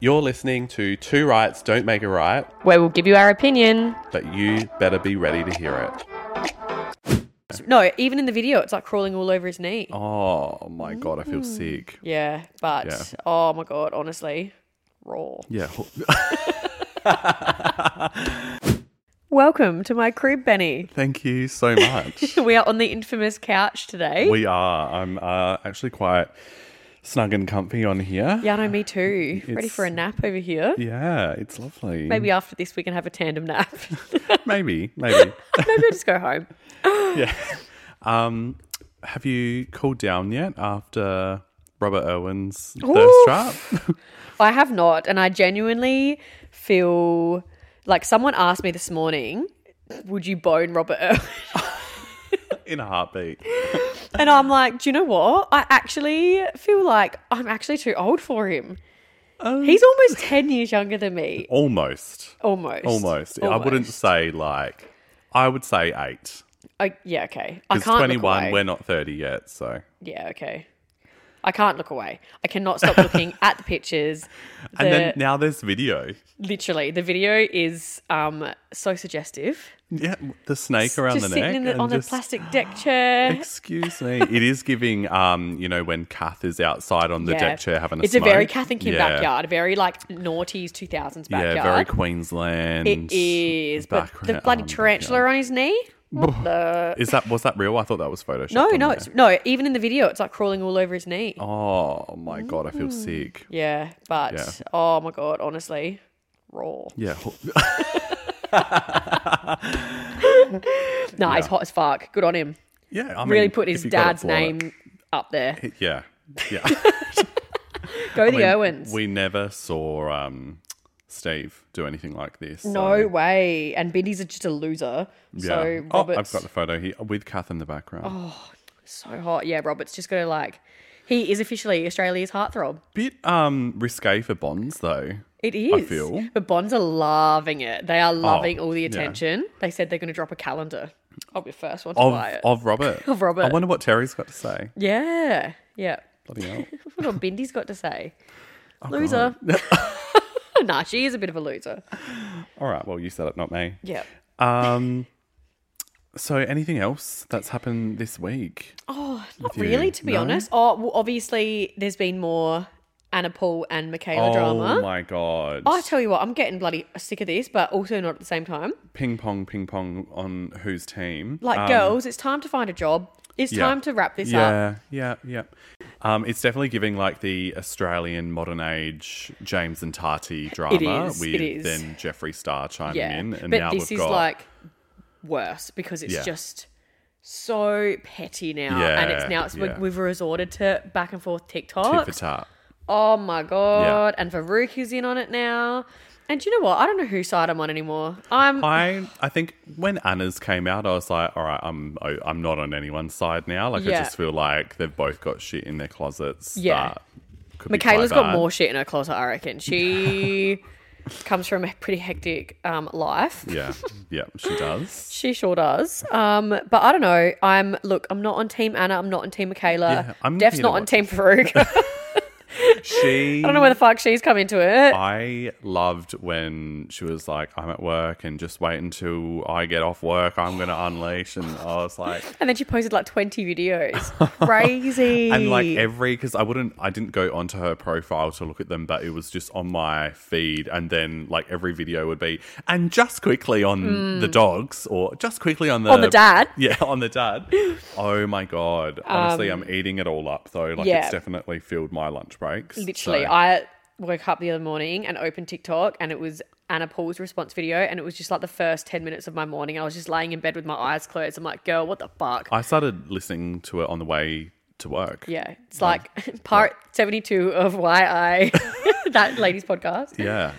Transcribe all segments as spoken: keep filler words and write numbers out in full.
You're listening to Two Rights Don't Make a Right, where we'll give you our opinion. but you better be ready to hear it. No, even in the video, it's like crawling all over his knee. Oh my God, I feel sick. Yeah, but Yeah. oh my God, honestly, raw. Yeah. Welcome to my crib, Benny. Thank you so much. We are on the infamous couch today. We are. I'm uh, actually quite snug and comfy on here. Yeah, no, me too. Ready It's- for a nap over here. Yeah, it's lovely. Maybe after this we can have a tandem nap. Maybe. Maybe. Maybe I'll just go home. Yeah. Um, have you cooled down yet after Robert Irwin's Ooh. thirst trap? I have not, and I genuinely feel like someone asked me this morning, would you bone Robert Irwin? In a heartbeat. And I'm like, do you know what? I actually feel like I'm actually too old for him. Um, He's almost ten years younger than me. Almost. Almost. Almost. I Almost. wouldn't say like, I would say eight. I, yeah, okay. I Because can't twenty-one, look away. we're not thirty yet, so. Yeah, okay. I can't look away. I cannot stop looking at the pictures. The, And then now there's video. literally, the video is um so suggestive. Yeah, the snake around Just the sitting neck. in the, and on just- the plastic deck chair. Excuse me. It is giving, um, you know, when Kath is outside on the Yeah. deck chair having a It's smoke. a very Kath and Kim Yeah. backyard. A very like noughties two thousands backyard. Yeah, very Queensland. It is. But the background- bloody um, tarantula backyard. on his knee? What the... Is that, was that real? I thought that was Photoshopped. No, on no, there. it's no. Even in the video, it's like crawling all over his knee. Oh my God, I feel sick. Yeah, but Yeah. oh my God, honestly, raw. Yeah. Nah, he's hot as fuck. Good on him. Yeah, I mean, Really put if his you got it dad's for it. name up there. Yeah. Yeah. Go I the mean, Irwins. We never saw um, Steve do anything like this. No so- way. And Biddy's just a loser. Yeah. So oh, Robert's I've got the photo here with Kath in the background. Oh. so hot. Yeah, Robert's just gonna like. He is officially Australia's heartthrob. Bit um risque for Bonds though. It is. feel. But Bonds are loving it. They are loving all the yeah. attention. They said they're going to drop a calendar. I'll be the first one to Of buy it. of Robert. Of Robert. I wonder what Terry's got to say. Yeah. Yeah. Bloody hell. What have Bindy's got to say? Oh, Loser. Nah, she is a bit of a loser. All right, well you said it, not me. Yeah. Um so anything else that's happened this week? Oh, not you? really, to be No? honest. Oh, well, obviously, there's been more Anna Paul and Michaela Oh drama. my God. I tell you what, I'm getting bloody sick of this, but also not at the same time. Ping pong, ping pong on whose team? Like, Um, girls, it's time to find a job. It's yeah. time to wrap this up. Yeah, yeah, yeah. Um, it's definitely giving like the Australian modern age James and Tati drama is, with it is. then Jeffree Star chiming Yeah. in, and but now this we've is got like worse because it's Yeah. just so petty now. Yeah, and it's now it's, yeah. we've resorted to back and forth tit TikToks. for tat. Oh my God. And Farouk is in on it now. And you know what? I don't know whose side I'm on anymore. I'm I I think when Anna's came out, I was like, all right, I'm I- I'm not on anyone's side now. Like I Yeah. just feel like they've both got shit in their closets. Yeah. that could be Michaela's quite got bad. more shit in her closet, I reckon. She comes from a pretty hectic um, life. Yeah, yeah, she does. She sure does. Um, but I don't know. I'm look. I'm not on Team Anna. I'm not on Team Michaela. Yeah, I'm Def's here to not on watch. Team Farouk. I She. don't know where the fuck she's come into it. I loved when she was like, I'm at work and just wait until I get off work, I'm going to unleash. And I was like, And then she posted like twenty videos. Crazy. and like every, because I wouldn't, I didn't go onto her profile to look at them, but it was just on my feed. And then like every video would be, and just quickly on the dogs or just quickly on the, Mm. On the dad. Yeah, on the dad. Oh my God. Honestly, I'm eating it all up though. Like yeah. it's definitely filled my lunch breaks. Literally, So- I woke up the other morning and opened TikTok, and it was Anna Paul's response video, and it was just like the first ten minutes of my morning. I was just laying in bed with my eyes closed. I'm like, girl, what the fuck? I started listening to it on the way to work. Yeah, it's like part seventy-two of why I that ladies podcast. Yeah.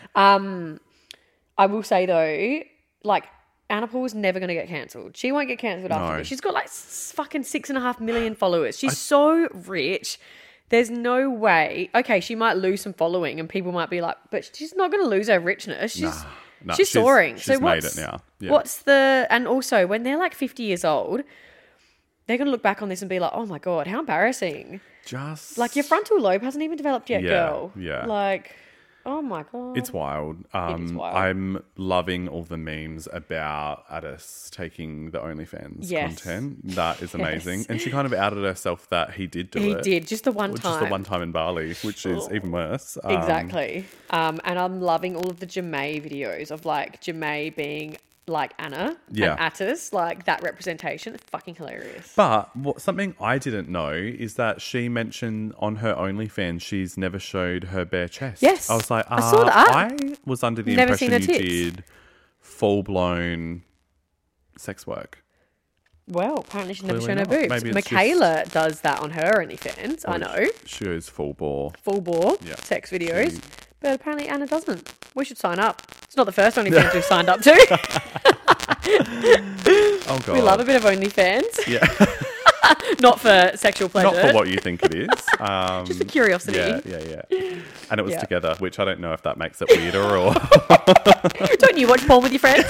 I will say though, like Anna Paul was never going to get cancelled. She won't get cancelled after No. this. She's got like s- fucking six and a half million followers. She's so rich. There's no way. Okay, she might lose some following, and people might be like, but she's not going to lose her richness. She's Nah, nah, she's, she's- soaring. she's so made what's, it now. Yeah. What's the and also when they're like fifty years old, they're going to look back on this and be like, oh my God, how embarrassing. Just Like your frontal lobe hasn't even developed yet, Yeah, girl. yeah. Like, Oh my God. It's wild. Um, It is wild. I'm loving all the memes about Addis taking the OnlyFans Yes. content. That is amazing. Yes. And she kind of outed herself that he did do He it. did, just the one Which time. is the one time in Bali, which is even worse. Um, Exactly. Um, and I'm loving all of the Jemay videos of like Jemay being like Anna Yeah. and Attis, like that representation. It's fucking hilarious. But what, something I didn't know is that she mentioned on her OnlyFans she's never showed her bare chest. Yes. I was like, uh, I saw that. I was under the Never seen impression her you tits. did full blown sex work. Well, apparently she's never Clearly shown her not. boobs. Maybe it's Michaela does that on her OnlyFans. I know. She goes full bore. Full bore Yeah. sex videos. She- But apparently Anna doesn't. We should sign up. It's not the first OnlyFans we've signed up to. Oh, God. We love a bit of OnlyFans. Yeah. Not for sexual pleasure. Not for what you think it is. Um, Just for curiosity. Yeah, yeah, yeah. And it was Yeah. together, which I don't know if that makes it weirder or... Don't you watch porn with your friends?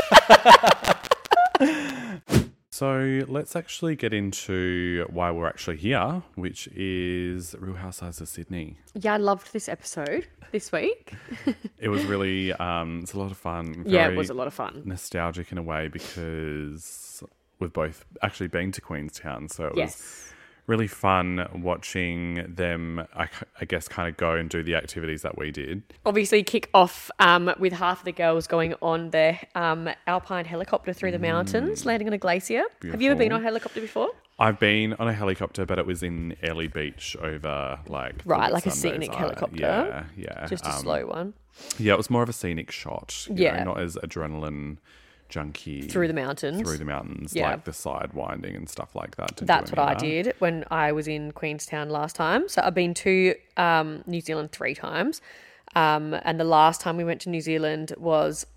So let's actually get into why we're actually here, which is Real Housewives of Sydney. Yeah, I loved this episode this week. It was really, um, it's a lot of fun. Yeah, it very was a lot of fun. nostalgic in a way because we've both actually been to Queenstown. So it was Yes. really fun watching them, I, I guess, kind of go and do the activities that we did. Obviously, kick off um, with half of the girls going on their um, alpine helicopter through the mountains, landing on a glacier. Have you ever been Beautiful. on a helicopter before? I've been on a helicopter, but it was in Airlie Beach over like the Right, like a Whitsundays. scenic Uh, helicopter? Yeah, yeah. Just a Um, slow one. Yeah, it was more of a scenic shot. you Yeah. know, not as adrenaline junkie Through the mountains. through the mountains, Yeah. like the side winding and stuff like that. Didn't That's do what any I of that. did when I was in Queenstown last time. So I've been to um, New Zealand three times. Um, and the last time we went to New Zealand was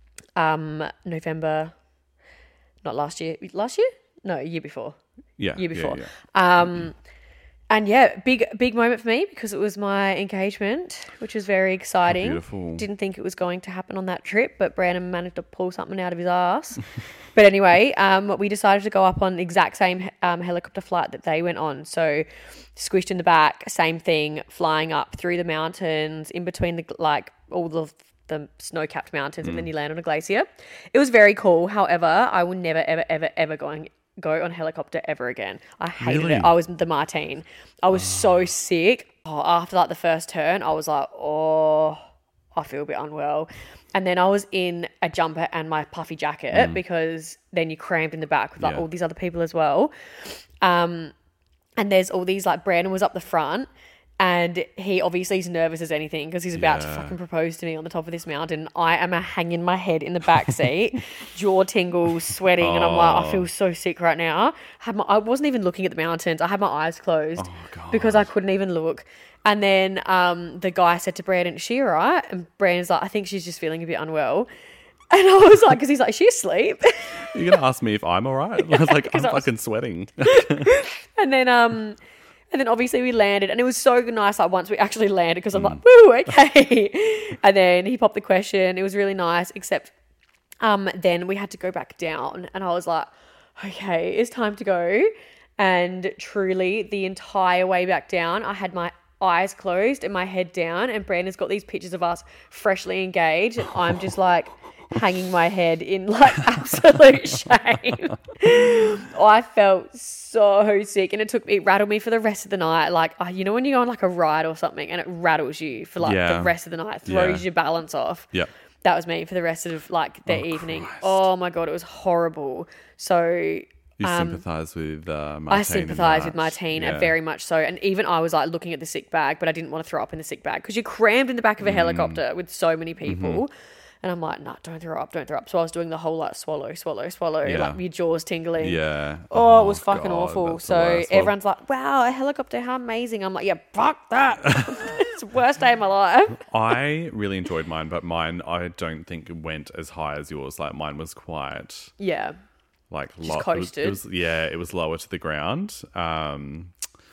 um, November, not last year. Last year? No, year before. Yeah, Year yeah, before. yeah. Um, and yeah, big big moment for me because it was my engagement, which was very exciting. beautiful. Didn't think it was going to happen on that trip, but Brandon managed to pull something out of his ass. But anyway, um, we decided to go up on the exact same um, helicopter flight that they went on. So squished in the back, same thing, flying up through the mountains, in between the like all the the snow-capped mountains, and then you land on a glacier. It was very cool. However, I will never, ever, ever, ever going go on a helicopter ever again. I hated Really? it. I was the Martine. I was so sick. Oh, after like the first turn, I was like, oh, I feel a bit unwell. And then I was in a jumper and my puffy jacket because then you crammed in the back with like Yeah. all these other people as well. Um, and there's all these like Brandon was up the front. And he obviously is nervous as anything because he's about to Yeah. fucking propose to me on the top of this mountain. I am a hanging my head in the back seat, jaw tingles, sweating, and I'm like, I feel so sick right now. Had my, I wasn't even looking at the mountains. I had my eyes closed Oh, because I couldn't even look. And then um, the guy said to Brandon, "Is she all right?" And Brandon's like, "I think she's just feeling a bit unwell." And I was like, because he's like, "Is she asleep?" You're gonna ask me if I'm all right? I was like, I'm 'cause I was- fucking sweating. And then, um, and then obviously we landed, and it was so nice. Like once we actually landed, because I'm like, "Woo, okay." And then he popped the question. It was really nice, except, um, then we had to go back down, and I was like, "Okay, it's time to go." And truly, the entire way back down, I had my eyes closed and my head down, and Brandon's got these pictures of us freshly engaged, and I'm just like hanging my head in like absolute shame. I felt so sick, and it took it rattled me for the rest of the night. Like, uh, you know, when you go on like a ride or something and it rattles you for like Yeah. the rest of the night, throws Yeah. your balance off. Yeah. That was me for the rest of like the Oh, evening. Christ. Oh my God, it was horrible. So You sympathise with uh, Martine. I in sympathise that. with Martine Yeah. very much so. And even I was like looking at the sick bag, but I didn't want to throw up in the sick bag because you're crammed in the back of a Mm. helicopter with so many people. Mm-hmm. And I'm like, nah, don't throw up, don't throw up. So I was doing the whole like swallow, swallow, swallow, Yeah. like your jaws tingling. Yeah. Oh, it was fucking God, awful. that's the So worst. Well, everyone's like, wow, a helicopter, how amazing. I'm like, yeah, fuck that. It's the worst day of my life. I really enjoyed mine, but mine I don't think went as high as yours. Like mine was quite Yeah. like Just lo- it was- coasted. It was, yeah, it was lower to the ground. Um,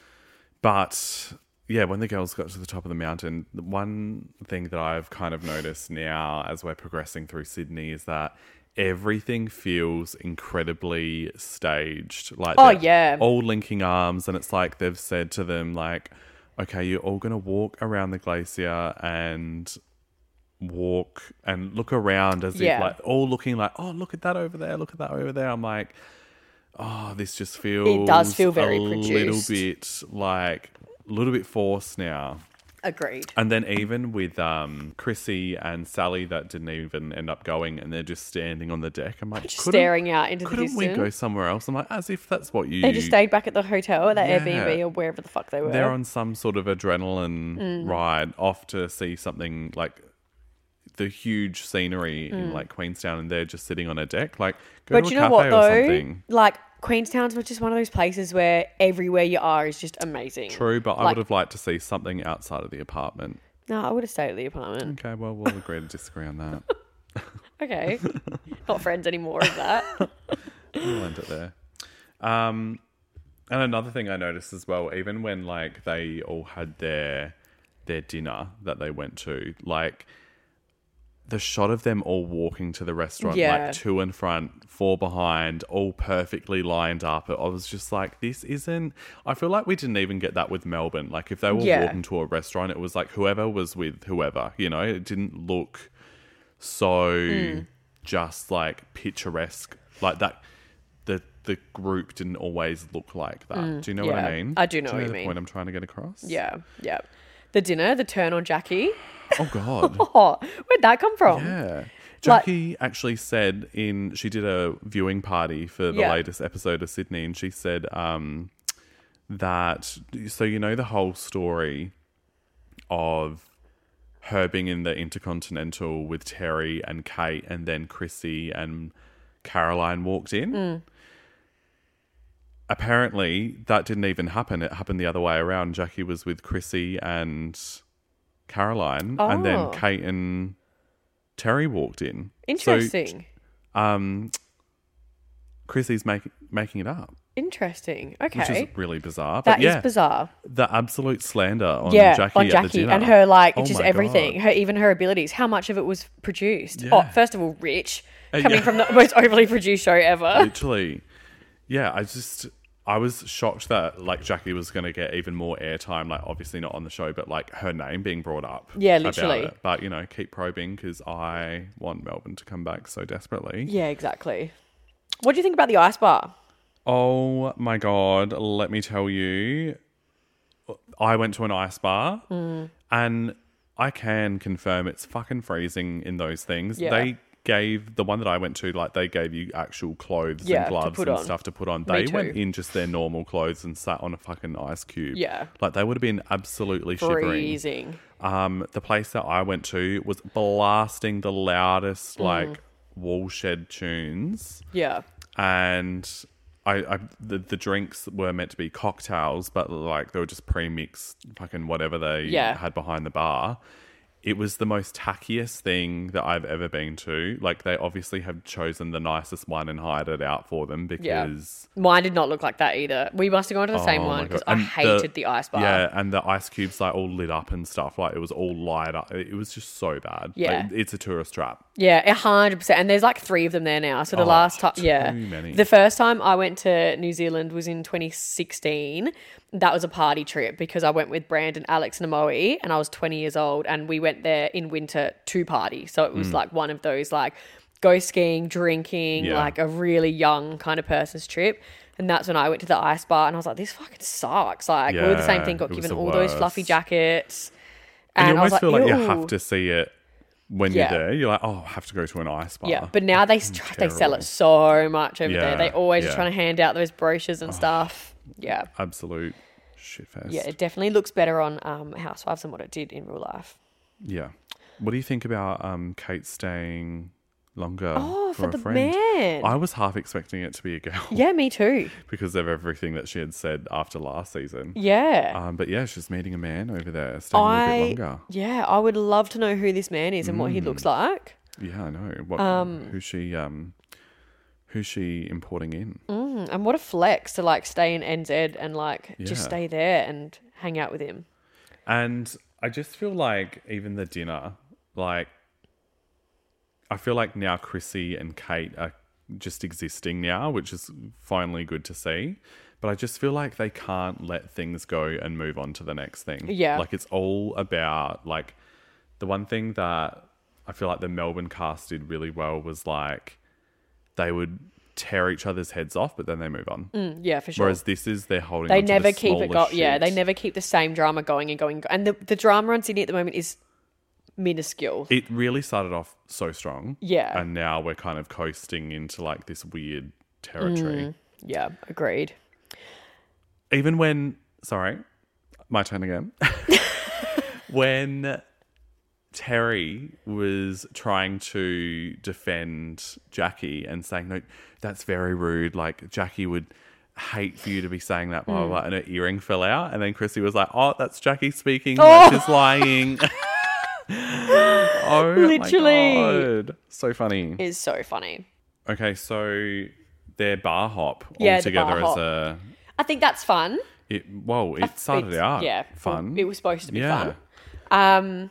but yeah, when the girls got to the top of the mountain, the one thing that I've kind of noticed now as we're progressing through Sydney is that everything feels incredibly staged. Like Oh, they're yeah. all linking arms, and it's like they've said to them like, okay, you're all going to walk around the glacier and walk and look around as Yeah. if like all looking like, oh, look at that over there, look at that over there. I'm like, oh, this just feels It does feel very a produced. little bit like a little bit forced now. Agreed. And then even with um, Chrissy and Sally that didn't even end up going and they're just standing on the deck. I'm like, Just couldn't, staring out into the couldn't distance. we go somewhere else? I'm like, as if that's what you... They just stayed back at the hotel, at that Yeah. Airbnb or wherever the fuck they were. They're on some sort of adrenaline Mm. ride off to see something like the huge scenery Mm. in like Queenstown and they're just sitting on a deck. Like, go But to a you know cafe what or though? something. Like Queenstown's just one of those places where everywhere you are is just amazing. True, but I Like- would have liked to see something outside of the apartment. No, I would have stayed at the apartment. Okay, well, we'll agree to disagree on that. Okay. Not friends anymore, is that? We'll end it there. Um, and another thing I noticed as well, even when like they all had their their dinner that they went to, like the shot of them all walking to the restaurant, Yeah. like two in front, four behind, all perfectly lined up. I was just like, this isn't... I feel like we didn't even get that with Melbourne. Like if they were Yeah. walking to a restaurant, it was like whoever was with whoever, you know? It didn't look so Hmm. just like picturesque. Like that, the the group didn't always look like that. Do you know what yeah. I mean? I do know do what you you the mean. point I'm trying to get across? Yeah, yeah. The dinner, the turn on Jackie. Oh, God. Oh, where'd that come from? Yeah. Jackie actually said in, she did a viewing party for the Yeah. latest episode of Sydney, and she said um, that, so you know the whole story of her being in the Intercontinental with Terry and Kate, and then Chrissy and Caroline walked in? Mm. Apparently, that didn't even happen. It happened the other way around. Jackie was with Chrissy and Caroline, and then Oh. Kate and Terry walked in. Interesting. So, um, Chrissy's make, making it up, Interesting. which Okay. is really bizarre. That But is yeah, bizarre. the absolute slander on Yeah, Jackie on at the Jackie dinner. and her like Oh just my everything. God. Her even her abilities. How much of it was produced? Yeah. Oh, first of all, Rich Uh, coming yeah. from the most overly produced show ever. Literally. Yeah, I just... I was shocked that like Jackie was going to get even more airtime, like obviously not on the show, but like her name being brought up. Yeah, about literally. it. But you know, keep probing because I want Melbourne to come back so desperately. Yeah, exactly. What do you think about the ice bar? Oh my God, let me tell you, I went to an ice bar Mm. and I can confirm it's fucking freezing in those things. Yeah. They gave, the one that I went to, like they gave you actual clothes Yeah, and to gloves put and on. stuff to put on. Me They too. went in just their normal clothes and sat on a fucking ice cube. Yeah. Like they would have been absolutely shivering. Freezing. Um, the place that I went to was blasting the Mm. loudest like Woolshed tunes. Yeah. And I, I the, the drinks were meant to be cocktails, but like they were just pre-mixed fucking whatever they Yeah. had behind the bar. It was the most tackiest thing that I've ever been to. Like they obviously have chosen the nicest one and hired it out for them Yeah. because Mine did not look like that either. We must have gone to the same Oh my one because God. I And hated the, ice bar. yeah, and the ice cubes like all lit up and stuff. Like it was all light up. It was just so bad. Yeah. Like, it's a tourist trap. Yeah, a hundred percent. And there's like three of them there now. So the Oh, last time, too yeah, many. the first time I went to New Zealand was in twenty sixteen. That was a party trip because I went with Brandon, Alex, and Amoe, and I was twenty years old, and we went there in winter to party. So it was like one of those like go skiing, drinking, Yeah. like a really young kind of person's trip. And that's when I went to the ice bar, and I was like, this fucking sucks. Like we were the same Yeah, thing. Got it was given the all those fluffy worst. jackets, And, you I was almost feel like you "Ew." have to see it when Yeah. you're there. You're like, oh, I have to go to an ice bar. Yeah, but now they try, they sell terrible. it so much over Yeah, there. They always are yeah. trying to hand out those brochures and stuff. Yeah, Absolute shit fest. yeah, it definitely looks better on um, Housewives than what it did in real life. Yeah. What do you think about um, Kate staying longer Oh, for, for a the friend? man. I was half expecting it to be a girl Yeah, me too. because of everything that she had said after last season. Yeah, Um, but yeah, she's meeting a man over there, staying a I little bit longer. yeah, I would love to know who this man is and what he Mm. looks like. Yeah, I know. What, Um, who's she? Um, who's she importing in? Mm, and what a flex to like stay in N Z and like just Yeah. stay there and hang out with him. And I just feel like even the dinner, like, I feel like now Chrissy and Kate are just existing now, which is finally good to see. But I just feel like they can't let things go and move on to the next thing. Yeah. Like it's all about like the one thing that I feel like the Melbourne cast did really well was like they would tear each other's heads off, but then they move on. Mm, yeah, for sure. Whereas this is they're holding. They on to never the keep it smaller go- Yeah, they shit. never keep the same drama going and going. And the, the drama on Sydney at the moment is minuscule. It really started off so strong. Yeah. And now we're kind of coasting into like this weird territory. Yeah, agreed. Even when, sorry, my turn again. When Terry was trying to defend Jackie and saying, no, that's very rude. Like, Jackie would hate for you to be saying that, blah, blah, blah. And her earring fell out. And then Chrissy was like, oh, that's Jackie speaking. Oh. Like, she's lying. Oh, Literally. my God. So funny. It's so funny. Okay, so they're bar hop Yeah, all the together bar as hop. a... I think that's fun. It, whoa, it started It's- out yeah, fun. It was supposed to be Yeah. fun. Um,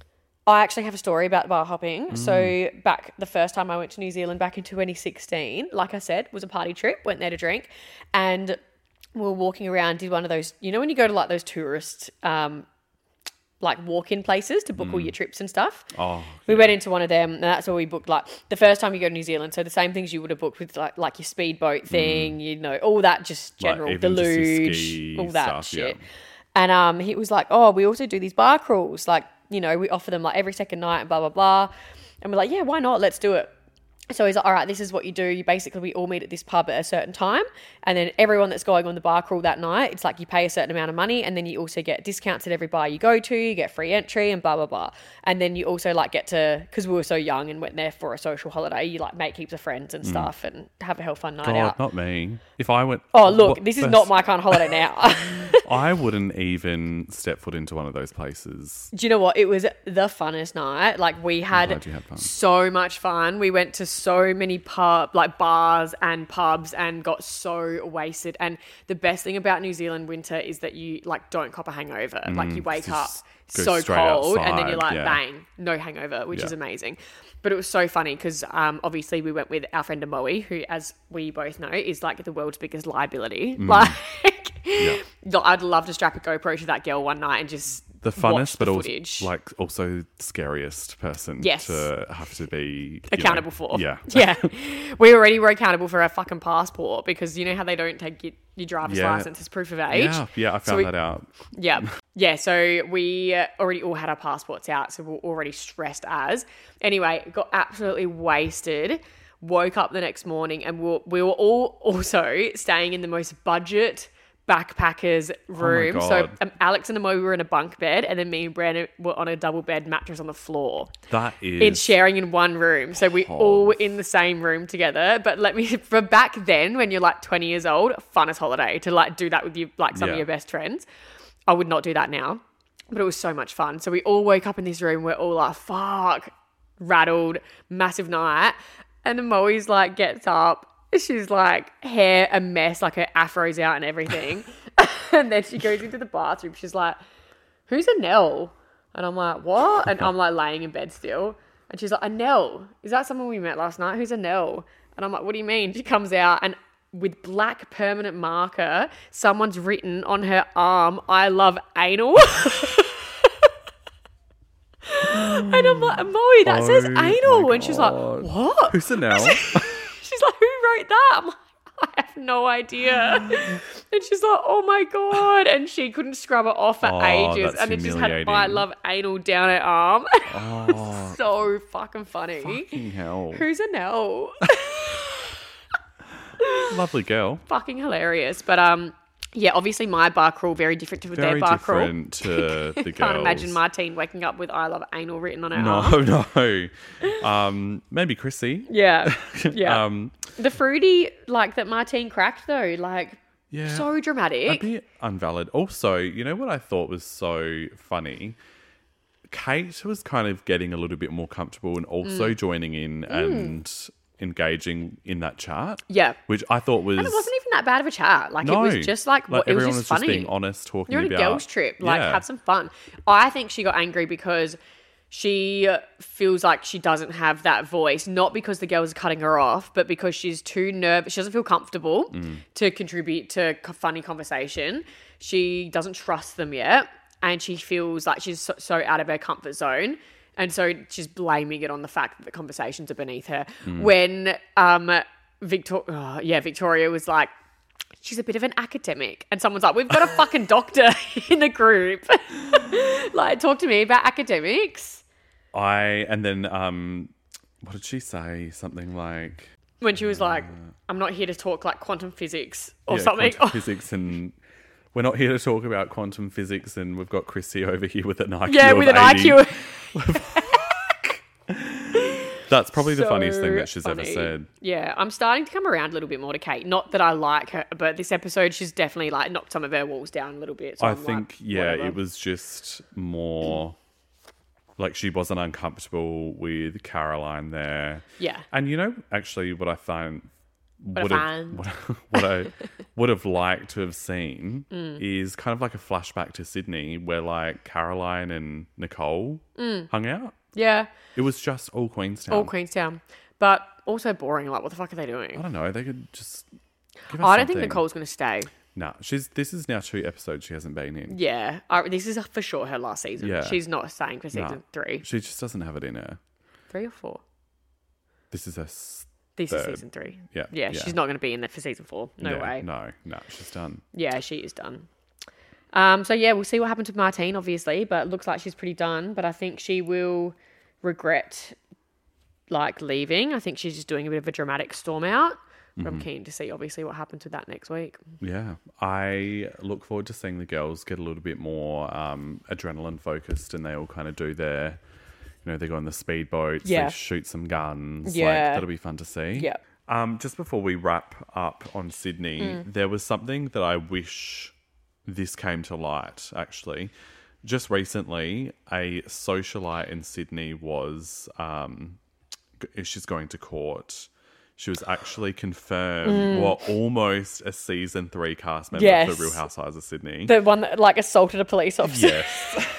I actually have a story about bar hopping. Mm. So back the first time I went to New Zealand back in twenty sixteen, like I said, was a party trip. Went there to drink, and we were walking around. Did one of those, you know, when you go to like those tourist, um, like walk-in places to book all your trips and stuff. Oh, We went into one of them, and that's where we booked like the first time you go to New Zealand. So the same things you would have booked with like like your speedboat thing, you know, all that just Like, general even just your deluge, ski all that stuff, shit. yeah. And um, he was like, "Oh, we also do these bar crawls. Like, you know, we offer them like every second night and blah blah blah." And we're like, "Yeah, why not? Let's do it." So he's like, all right, this is what you do. You basically, we all meet at this pub at a certain time. And then everyone that's going on the bar crawl that night, it's like you pay a certain amount of money. And then you also get discounts at every bar you go to. You get free entry and blah, blah, blah. And then you also like get to, because we were so young and went there for a social holiday, you like make heaps of friends and stuff and have a hell fun night God, out. not me. If I went... Oh, look, what- this is first- not my kind of holiday now. I wouldn't even step foot into one of those places. Do you know what? It was the funnest night. Like we had, glad you had fun. so much fun. We went to so many pub, like bars and pubs, and got so wasted. And the best thing about New Zealand winter is that you like don't cop a hangover. like you wake up just go so straight cold, and then you're outside, like, yeah. bang, no hangover, which Yeah. is amazing. But it was so funny because um, obviously we went with our friend Amoe, who, as we both know, is like the world's biggest liability. Mm. Like, I'd love to strap a GoPro to that girl one night and just The watch funnest, the but also footage. like also scariest person Yes. to have to be you accountable know, for. Yeah. Yeah. We already were accountable for our fucking passport because you know how they don't take your, your driver's Yeah. license as proof of age? Yeah, yeah, I So found we- that out. Yeah. Yeah. So we uh, already all had our passports out. So we were already stressed as. Anyway, got absolutely wasted. Woke up the next morning and we were, we were all also staying in the most budget backpackers room. so God. um, Alex and Amo were in a bunk bed, and then me and Brandon were on a double bed mattress on the floor. That is... In sharing in one room. So we all were in the same room together. But let me, for back then, when you're like twenty years old, funnest holiday to like do that with you, like some of Yeah. your best friends. I would not do that now, but it was so much fun. So we all woke up in this room. We're all like, fuck, rattled, massive night. And then Moe's like gets up. She's like hair a mess, like her afro's out and everything. And then she goes into the bathroom. She's like, who's Anel? And I'm like, what? And I'm like laying in bed still. And she's like, Anel, is that someone we met last night? Who's Anel? And I'm like, what do you mean? She comes out and with black permanent marker, someone's written on her arm, I love anal. And I'm like, Moe, that says Oh anal. my And she's like, God. what? Who's the now? She's like, who wrote that? I'm like, I have no idea. And she's like, oh my God. And she couldn't scrub it off for Oh, ages. that's And it just had humiliating. I love anal down her arm. Oh, So fucking funny. fucking hell. Who's Anel? Lovely girl. Fucking hilarious. But um, yeah, obviously my bar crawl very different to their Very bar crawl. different to the girls. Can't imagine Martine waking up with I love anal written on her No, arm. no. Um, maybe Chrissy. Yeah. Yeah. Um, the fruity like that Martine cracked though, like yeah. so A dramatic. bit unvalid. Also, you know what I thought was so funny? Kate was kind of getting a little bit more comfortable and also Mm. joining in and engaging in that chat. Yeah. Which I thought was... And it wasn't even that bad of a chat. Like no, it was just like, what, it was everyone just was funny. just being honest, talking You're on about... a girls trip. Like Yeah. have some fun. I think she got angry because she feels like she doesn't have that voice, not because the girls are cutting her off, but because she's too nervous. She doesn't feel comfortable mm. to contribute to funny conversation. She doesn't trust them yet, and she feels like she's so, so out of her comfort zone. And so she's blaming it on the fact that the conversations are beneath her. Mm. When um, Victor- oh, yeah, Victoria was like, she's a bit of an academic. And someone's like, we've got a fucking doctor in the group. Like, talk to me about academics. I, and then, um, what did she say? Something like... When she was uh, like, I'm not here to talk like quantum physics or yeah, something. Quantum physics and... We're not here to talk about quantum physics, and we've got Chrissy over here with an I Q yeah, of with an eighty. I Q. That's probably the So funniest thing that she's funny. ever said. Yeah, I'm starting to come around a little bit more to Kate. Not that I like her, but this episode she's definitely like knocked some of her walls down a little bit. So I I'm think, like, yeah, whatever. it was just more like she wasn't uncomfortable with Caroline there. Yeah. And you know, actually, what I find What would I have find. what, what I would have liked to have seen Mm. is kind of like a flashback to Sydney, where like Caroline and Nicole Mm. hung out. Yeah, It was just all Queenstown. all Queenstown, but also boring. Like, what the fuck are they I doing? don't know. They could just. Give us I don't think something. Nicole's going to stay. No, she's. This is now two episodes she hasn't been in. Yeah, I, this is for sure her last season. Yeah. She's not staying for season No. three. She just doesn't have it in her. Three or four? This is her. s- This Third. is season three. Yeah, Yeah, yeah. she's not going to be in there for season four. No Yeah, way. No, no, she's done. Yeah, she is done. Um, so yeah, we'll see what happens with Martine, obviously, but it looks like she's pretty done. But I think she will regret like leaving. I think she's just doing a bit of a dramatic storm out. But Mm-hmm. I'm keen to see obviously what happens with that next week. Yeah, I look forward to seeing the girls get a little bit more um, adrenaline focused, and they all kind of do their, you know, they go on the speedboats, Yeah. they shoot some guns. Yeah. Like, that'll be fun to see. Yeah. Um, just before we wrap up on Sydney, Mm. there was something that I wish this came to light, actually. Just recently, a socialite in Sydney was, um, g- she's going to court. She was actually confirmed, well, almost a season three cast member Mm. Yes. of The Real Housewives of Sydney. The one that like assaulted a police officer. Yes.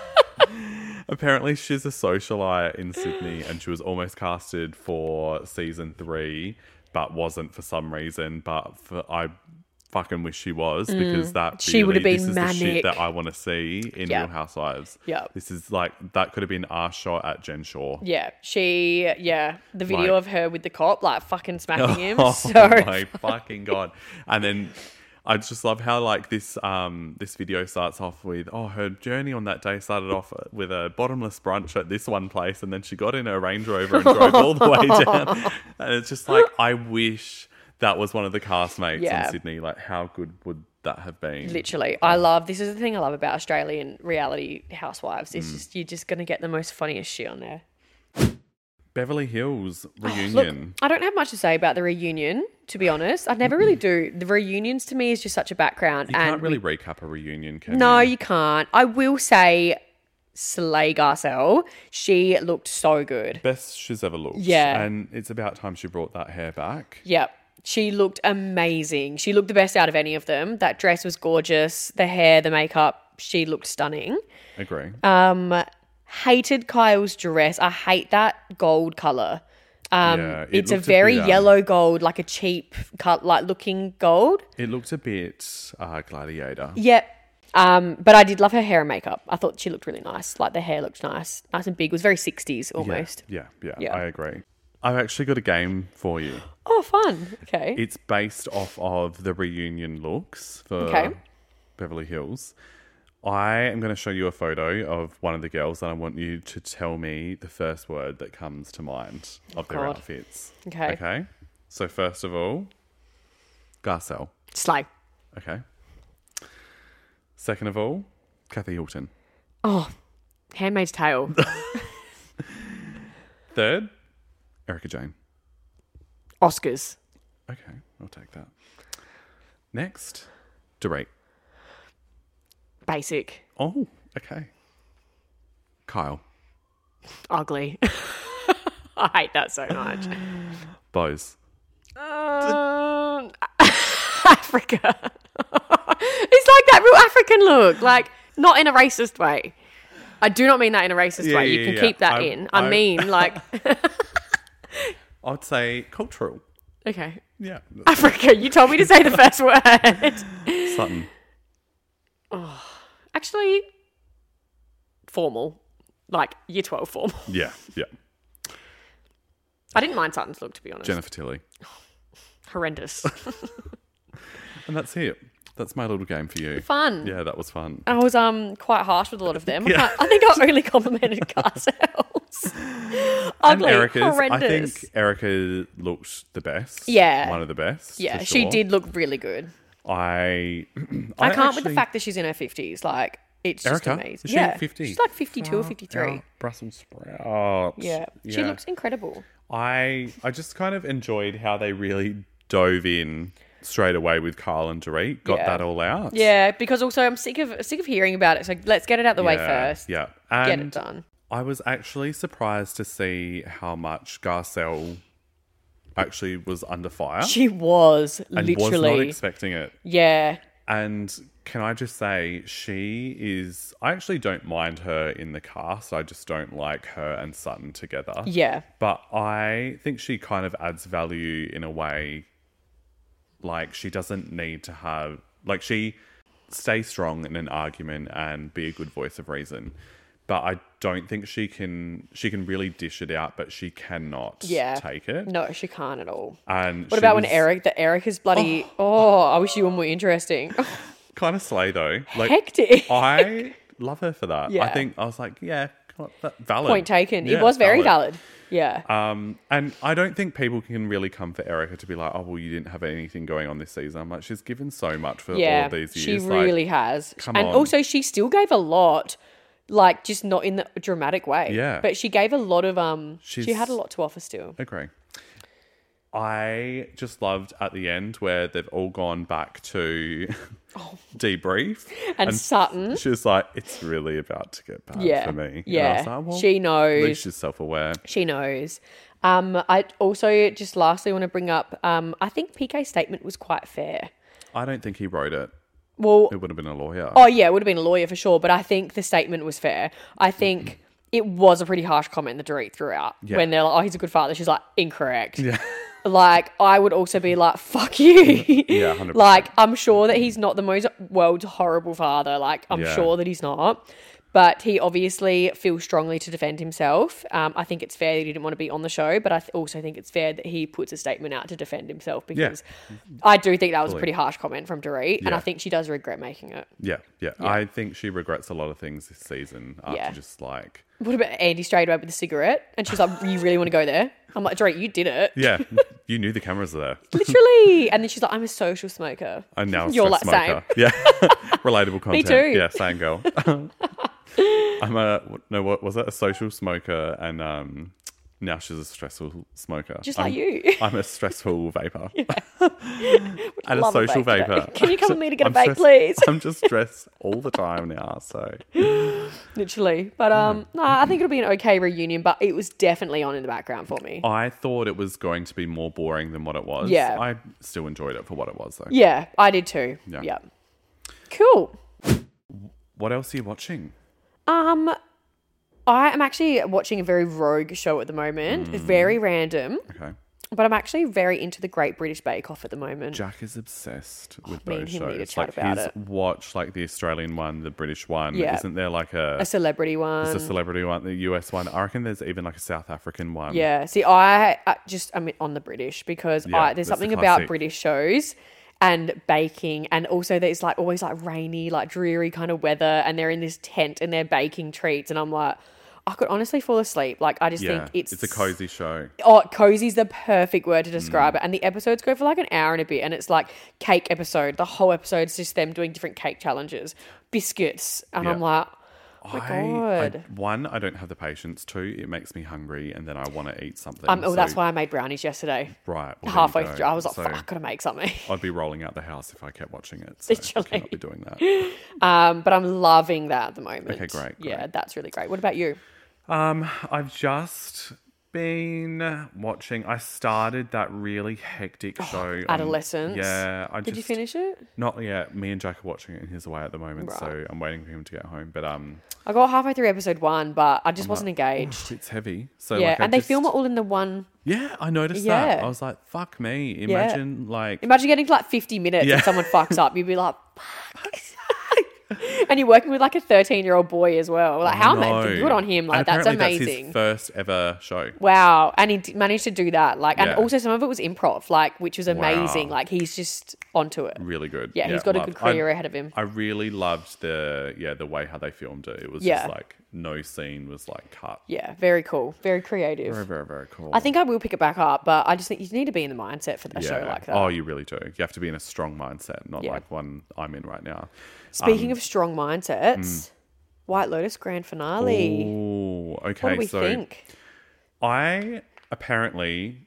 Apparently, she's a socialite in Sydney, and she was almost casted for season three, but wasn't for some reason. But for, I fucking wish she was, because that Mm. She would have really- been this is the shit manic. that I want to see in Yeah. Real Housewives. Yeah. This is like, that could have been our shot at Jen Shaw. Yeah, she, yeah, the video Like- of her with the cop, like fucking smacking him. Oh so my fucking god! And then I just love how like this um this video starts off with, oh, her journey on that day started off with a bottomless brunch at this one place, and then she got in her Range Rover and drove all the way down. And it's just like, I wish that was one of the castmates Yeah. in Sydney. Like, how good would that have been? literally, I love, this is the thing I love about Australian reality housewives. It's just, you're just going to get the most funniest shit on there. Beverly Hills Look, reunion. I don't have much to say about the reunion, to be honest. I never really do. The reunions to me is just such a background. you and can't really we- recap a reunion, can No, you? you can't. I will say Slay Garcelle, she looked so good. Best she's ever looked. Yeah. And it's about time she brought that hair back. Yep. She looked amazing. She looked the best out of any of them. That dress was gorgeous. The hair, the makeup, she looked stunning. Agree. Um, hated Kyle's dress. I hate that gold color. Um, Yeah, it it's a looked a very bit, um, yellow gold, like a cheap cut, like looking gold. It looked a bit uh, gladiator. Yep. Um, but I did love her hair and makeup. I thought she looked really nice. Like the hair looked nice, nice and big. It was very sixties almost. Yeah, yeah, Yeah. I agree. I've actually got a game for you. Oh, fun. Okay. It's based off of the reunion looks for Okay. Beverly Hills. I am going to show you a photo of one of the girls, and I want you to tell me the first word that comes to mind of their God. outfits. Okay. Okay. So first of all, Garcelle. Slay. Okay. Second of all, Kathy Hilton. Oh, Handmaid's Tale. Third, Erica Jane. Oscars. Okay, I'll take that. Next, Dorit. Basic. Oh, okay. Kyle. Ugly. I hate that so much. Bose. Um, Africa. It's like that real African look. Like, not in a racist way. I do not mean that in a racist Yeah, way. yeah, You can yeah. keep that I- in. I, I- mean, like, I'd say cultural. okay, Yeah. Africa. You told me to say the first word. Sutton. Actually, formal, like year twelve formal. Yeah, yeah. I didn't mind Sutton's look, to be honest. Jennifer Tilly. Horrendous. And that's it. That's my little game for you. Fun. Yeah, that was fun. I was um quite harsh with a lot of them. I, Yeah. can't- I think I only complimented Garcelle's. And Ugly, Erica's. I horrendous. think Erica looked the best. Yeah. One of the best. Yeah, for she sure. did look really good. I I, can't with the actually- fact that she's in her fifties. Like, it's just Erica? amazing. Is she yeah, fifty? she's like fifty-two or fifty-three. Oh, Brussels sprouts. Yeah. she Yeah. looks incredible. I I just kind of enjoyed how they really dove in straight away with Carl and Dorit. Got Yeah. that all out. Yeah, because also I'm sick of sick of hearing about it. So let's get it out the way Yeah, first. Yeah. Get And it done. I was actually surprised to see how much Garcelle actually was under fire. She was and literally. was not expecting it. yeah. And can I just say, she is. I actually don't mind her in the cast. I just don't like her and Sutton together. Yeah. But I think she kind of adds value in a way. Like, she doesn't need to have. Like, she stays strong in an argument and be a good voice of reason. But I don't think she can. She can really dish it out, but she cannot Yeah. take it. No, she can't at all. And What about when Eric? The Eric is bloody. Oh, I wish you were more interesting. kind of slay though? Like, Hectic. I love her for that. I Yeah. think I was like, yeah, that- valid. Point taken. Yeah, it was very valid. Yeah. Um, and I don't think people can really come for Erica to be like, oh, well, you didn't have anything going on this season. I'm like, she's given so much for all yeah. of these She years. Like, really has. come and on. also, she still gave a lot. Like, just not in the dramatic way. Yeah. But she gave a lot of um. she She's- had a lot to offer still. agree. I just loved at the end where they've all gone back to debrief. And Sutton. She was like, it's really about to get bad Yeah. for me. And I Yeah. was like, well, She at knows. least she's self-aware. She knows. Um, I also just lastly want to bring up. Um, I think P K's statement was quite fair. I don't think he wrote it. Well, It would have been a lawyer. oh yeah, it would have been a lawyer for sure. But I think the statement was fair. I think it was a pretty harsh comment that Dorit threw out Yeah. when they're like, "Oh, he's a good father." She's like, "Incorrect." Yeah. Like, I would also be like, "Fuck you." Yeah, one hundred percent. Like, I'm sure that he's not the most world's horrible father. Like, I'm Yeah. sure that he's not. But he obviously feels strongly to defend himself. Um, I think it's fair that he didn't want to be on the show, but I th- also think it's fair that he puts a statement out to defend himself because I do think that was a Fully. pretty harsh comment from Dorit, and Yeah. I think she does regret making it. Yeah, yeah, I think she regrets a lot of things this season after Yeah. just like, What about Andy straight away with the cigarette? And she's like, "You really want to go there?" I'm like, "Dorit, you did it." yeah, you knew the cameras are there. Literally. And then she's like, "I'm a social smoker." And now a You're stress like, smoker. Yeah, relatable content. too. Yeah, same girl. I'm a no. What was that? A social smoker, and um, now she's a stressful smoker. Just I'm, like you. I'm a stressful vapor. and a Love a social vape today. vapor. Can you come with me to get a I'm vape, stressed- please? I'm just stressed all the time now. So Literally. But um, no, I think it'll be an okay reunion, but it was definitely on in the background for me. I thought it was going to be more boring than what it was. Yeah. I still enjoyed it for what it was, though. Yeah, I did too. Yeah. Yeah. Cool. What else are you watching? Um, I am actually watching a very rogue show at the moment. Mm. It's very random, Okay. but I'm actually very into the Great British Bake Off at the moment. Jack is obsessed with me and those him need to shows. chat Like about he's it. watched like the Australian one, the British one. Yeah. Isn't there like a, A celebrity there's one. a celebrity one, the U S one? I reckon there's even like a South African one. Yeah. See, I, I just I'm on the British because Yeah, I, there's that's the something about classic. British shows and baking, and also there's like always like rainy, like dreary kind of weather, and they're in this tent and they're baking treats, and I'm like, I could honestly fall asleep. Like, I just Yeah, think it's it's a cozy show. Oh, cozy's the perfect word to Mm. describe it. And the episodes go for like an hour and a bit, and it's like cake episode. The whole episode's just them doing different cake challenges, biscuits, and Yeah. I'm like, oh my I, god. I, one, I don't have the patience. Two, it makes me hungry, and then I want to eat something. Um, oh, that's So- why I made brownies yesterday. Right. well, there you Halfway go. through, I was like, So fuck, I gotta make something. I'd be rolling out the house if I kept watching it. So I Literally. cannot be doing that. Um, but I'm loving that at the moment. Okay, great, Yeah, great. that's really great. What about you? Um, I've just been watching. I started that really hectic show. on- Adolescence. yeah, I Did just, you finish it? Not yet. Me and Jack are watching it, and he's away at the moment, Right. so I'm waiting for him to get home. But um, I got halfway through episode one, but I just wasn't engaged. it's heavy. So Yeah, like, I and they just- film it all in the one. Yeah, I noticed that. Yeah. I was like, "Fuck me!" Imagine like Imagine getting to like fifty minutes Yeah. and someone fucks up. You'd be like, fuck. And you're working with like a thirteen year old boy as well. Like, how no. amazing. Good on him. Like, And that's apparently amazing. That's his first ever show. Wow. And he d- managed to do that. Like, and Yeah. also some of it was improv, like, which was amazing. Wow. Like, he's just onto it. Really good. Yeah, he's got a love- good career I, ahead of him. I really loved the yeah the way how they filmed it. It was Yeah. just like no scene was like cut. Yeah, very cool. Very creative. Very very very cool. I think I will pick it back up, but I just think you need to be in the mindset for a show like that. Oh, you really do. You have to be in a strong mindset, not Yeah. like one I'm in right now. Speaking um, of strong mindsets, White Lotus grand finale. Oh, okay. What do we so think? I apparently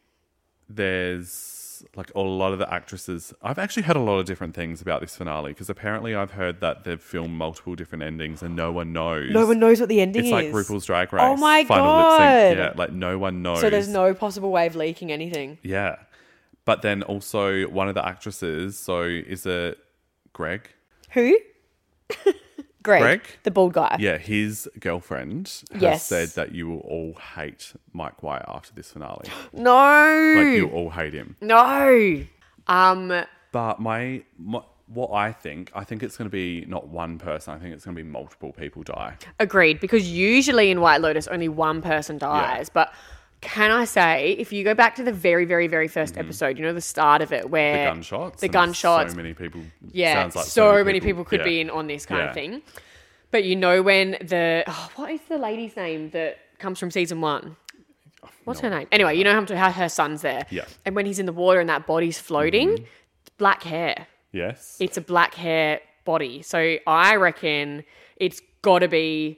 there's like a lot of the actresses. I've actually heard a lot of different things about this finale because apparently I've heard that they've filmed multiple different endings and no one knows. No one knows what the ending It's is. like RuPaul's Drag Race. Oh my final lip sync. God. Yeah, like no one knows. So there's no possible way of leaking anything. Yeah, but then also one of the actresses. So is it Greg? Who? Greg, Greg? the bald guy. Yeah, his girlfriend has Yes. said that you will all hate Mike White after this finale. No. Like you all hate him. No. Um. But my, my what I think, I think it's going to be not one person. I think it's going to be multiple people die. Agreed. Because usually in White Lotus, only one person dies. But can I say, if you go back to the very, very, very first episode, you know, the start of it where Mm-hmm. The gunshots. the and gunshots, So many people. yeah, sounds like so, many people, could yeah. be in on this kind Yeah. of thing. But you know when the oh, what is the lady's name that comes from season one? What's No. her name? Anyway, you know how, how her son's there. Yeah. And when he's in the water and that body's floating, black hair. Yes. It's a black hair body. So I reckon it's got to be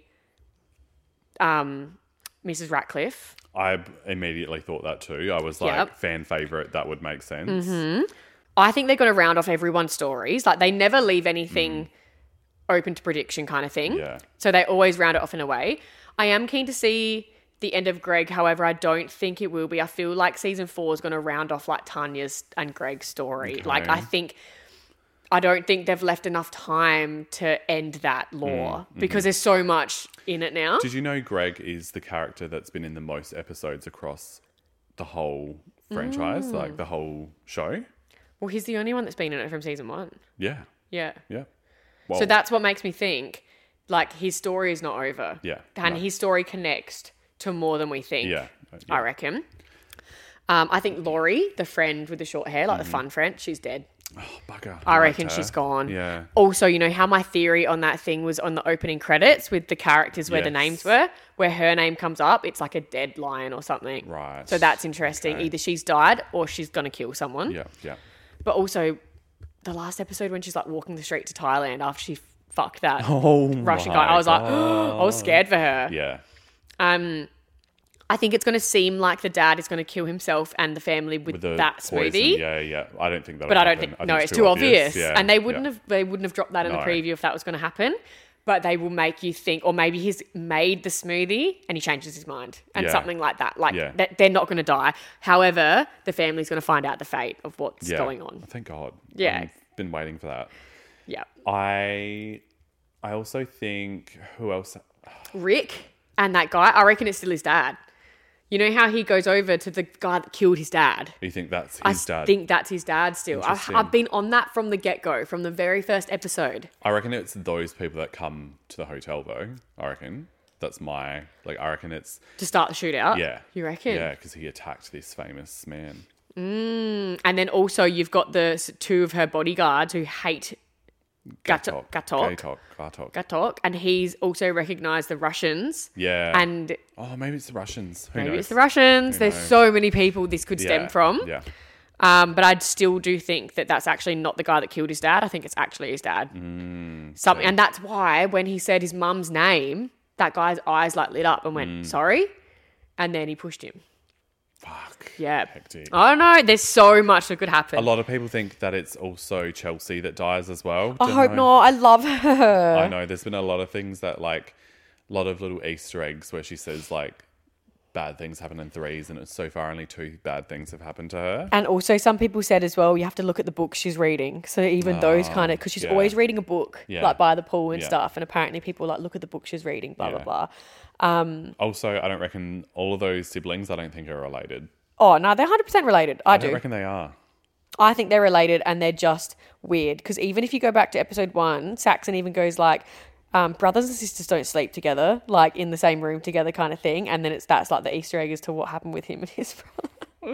um, Missus Ratcliffe. I immediately thought that too. I was like, Yep. fan favorite. That would make sense. I think they're going to round off everyone's stories. Like, they never leave anything open to prediction kind of thing. Mm. Yeah. So they always round it off in a way. I am keen to see the end of Greg. However, I don't think it will be. I feel like season four is going to round off like Tanya's and Greg's story. Like, Okay. I think... I don't think they've left enough time to end that lore because there's so much in it now. Did you know Greg is the character that's been in the most episodes across the whole franchise, Mm. like the whole show? Well, he's the only one that's been in it from season one. Yeah. Yeah. Yeah. Well, So that's what makes me think, like, his story is not over. Yeah, And no. his story connects to more than we think. Yeah. uh, I yeah. reckon. Um, I think Laurie, the friend with the short hair, like Mm-hmm. the fun friend, she's dead. Oh, bugger. I liked reckon her. she's gone. Yeah. Also, you know how my theory on that thing was on the opening credits with the characters where the Yes. names were, where her name comes up, it's like a dead lion or something. Right. So that's interesting. Okay. Either she's died or she's going to kill someone. Yeah. Yeah. But also, the last episode when she's like walking the street to Thailand after she fucked that Oh, Russian my guy, I was like, God. I was scared for her. Yeah. Um, I think it's going to seem like the dad is going to kill himself and the family with, With the that poison, smoothie. Yeah. Yeah. I don't think that. But I don't think no, it's too obvious, Yeah, and they wouldn't yeah. have they wouldn't have dropped that in the No. preview if that was going to happen. But they will make you think, or maybe he's made the smoothie and he changes his mind, and Yeah. something like that. Like Yeah. that, they're not going to die. However, the family's going to find out the fate of what's Yeah. going on. Thank God. Yeah. I've been waiting for that. Yeah, I. I also think who else? Rick and that guy. I reckon it's still his dad. You know how he goes over to the guy that killed his dad. You think that's I his dad? think that's his dad still. I've, Interesting. I've been on that from the get-go, from the very first episode. I reckon it's those people that come to the hotel though. I reckon that's my like. I reckon it's To start the shootout. yeah. You reckon? Yeah, because he attacked this famous man. And then also you've got the s- two of her bodyguards who hate Gatok. Gatok. Gatok. Gatok. Gatok. And he's also recognised the Russians. Yeah. And oh, maybe it's the Russians. Who maybe knows? it's the Russians. Who There's knows? so many people this could Yeah, stem from. Yeah. Um, but I still do think that that's actually not the guy that killed his dad. I think it's actually his dad. Mm, Something, and that's why when he said his mum's name, that guy's eyes like lit up and went, Mm. sorry. And then he pushed him. Fuck. Yeah. Hectic. I don't know. There's so much that could happen. A lot of people think that it's also Chelsea that dies as well. I Don't hope know. not. I love her. I know there's been a lot of things that like a lot of little Easter eggs where she says like bad things happen in threes, and it's so far only two bad things have happened to her. And also some people said as well, you have to look at the books she's reading. So even those kind of, because she's yeah. always reading a book, Yeah. like by the pool and Yeah. stuff. And apparently people like, look at the book she's reading, blah, Yeah. blah, blah. Also, I don't reckon all of those siblings, I don't think are related. Oh, no, they're one hundred percent related. I, I do. don't reckon they are. I think they're related and they're just weird. Because even if you go back to episode one, Saxon even goes like, um, brothers and sisters don't sleep together, like in the same room together kind of thing. And then it's that's like the Easter egg as to what happened with him and his brother.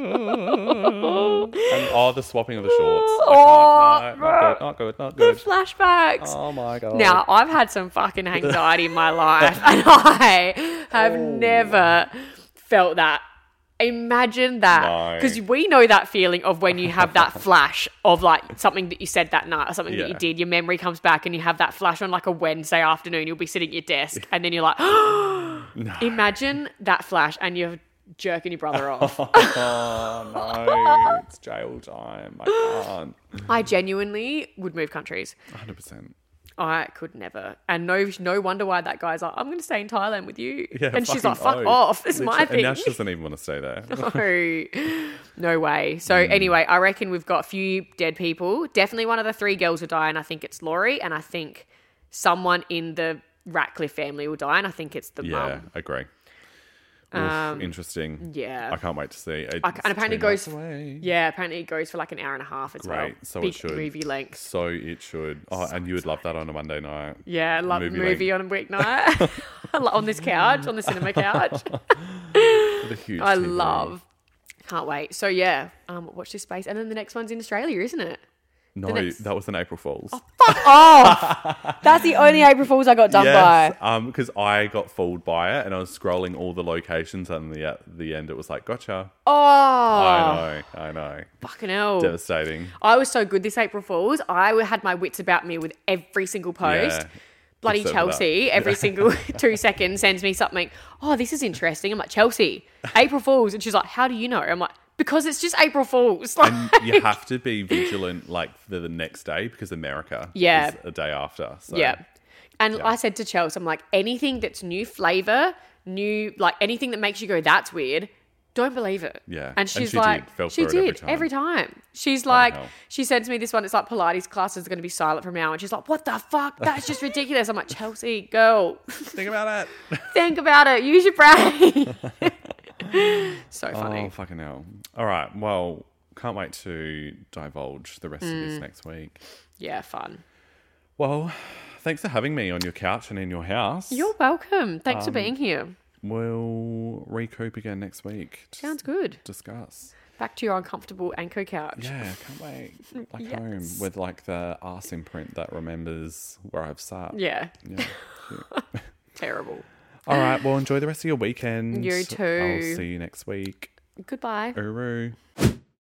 And, oh, the swapping of the shorts. Oh, I can't. No, not good, not good, not The good. flashbacks. Oh my God. Now, I've had some fucking anxiety in my life and I have never felt that. Imagine that. No. Because we know that feeling of when you have that flash of like something that you said that night or something that you Yeah. did. Your memory comes back and you have that flash on like a Wednesday afternoon. You'll be sitting at your desk and then you're like, No. imagine that flash and you're jerking your brother off. Oh no, it's jail time. I can't. I genuinely would move countries. one hundred percent. I could never. And no no wonder why that guy's like, I'm going to stay in Thailand with you. Yeah, and she's like, fucking fuck oath. off. It's my Literally- thing. And now she doesn't even want to stay there. No, no way. So anyway, I reckon we've got a few dead people. Definitely one of the three girls will die, and I think it's Laurie, and I think someone in the Ratcliffe family will die, and I think it's the Yeah, mum. agree. Oof, interesting. Yeah. I can't wait to see. It's I- and apparently two it goes- months away. Yeah, apparently it goes for like an hour and a half as well. Great. So Big it should. movie length. So it should. Oh, and you would love that on a Monday night. Yeah, love Movie movie, length. on a weeknight. On this couch, on the cinema couch. With a huge I T V. love. Can't wait. So yeah, um, watch this space. And then the next one's in Australia, isn't it? No, next- that was an April Fool's. Fuck off! That's the only April Fools I got done Yes, by. um, because I got fooled by it, and I was scrolling all the locations, and the, at the end it was like, gotcha. Oh, I know, I know. fucking hell. Devastating. I was so good this April Fools. I had my wits about me with every single post. Yeah. Bloody Except for that. Chelsea, every single two seconds sends me something. Oh, this is interesting. I'm like, Chelsea, April Fools. And she's like, how do you know? I'm like, because it's just April Fools. Like, And you have to be vigilant like for the next day because America Yeah. is a day after. So. yeah. And Yeah. I said to Chelsea, I'm like, anything that's new flavor, new, like anything that makes you go, that's weird, don't believe it. Yeah. And And she's she like, did. Fell she for it every did time. every time. She's like, hell. she sends me this one. It's like Pilates classes are going to be silent from now. And she's like, what the fuck? That's just ridiculous. I'm like, Chelsea, girl, Think about it. think about it. Use your brain. So funny. Oh, fucking hell. All right. Well, can't wait to divulge the rest of Mm. this next week. Yeah, fun. Well, thanks for having me on your couch and in your house. You're welcome. Thanks Um, for being here. We'll recoup again next week. to Sounds good. Discuss. Back to your uncomfortable anchor couch. Yeah, can't wait. Like Yes. home with like the arse imprint that remembers where I've sat. Yeah. Yeah. Cute. Terrible. All right. Well, enjoy the rest of your weekend. You too. I'll see you next week. Goodbye. Uru.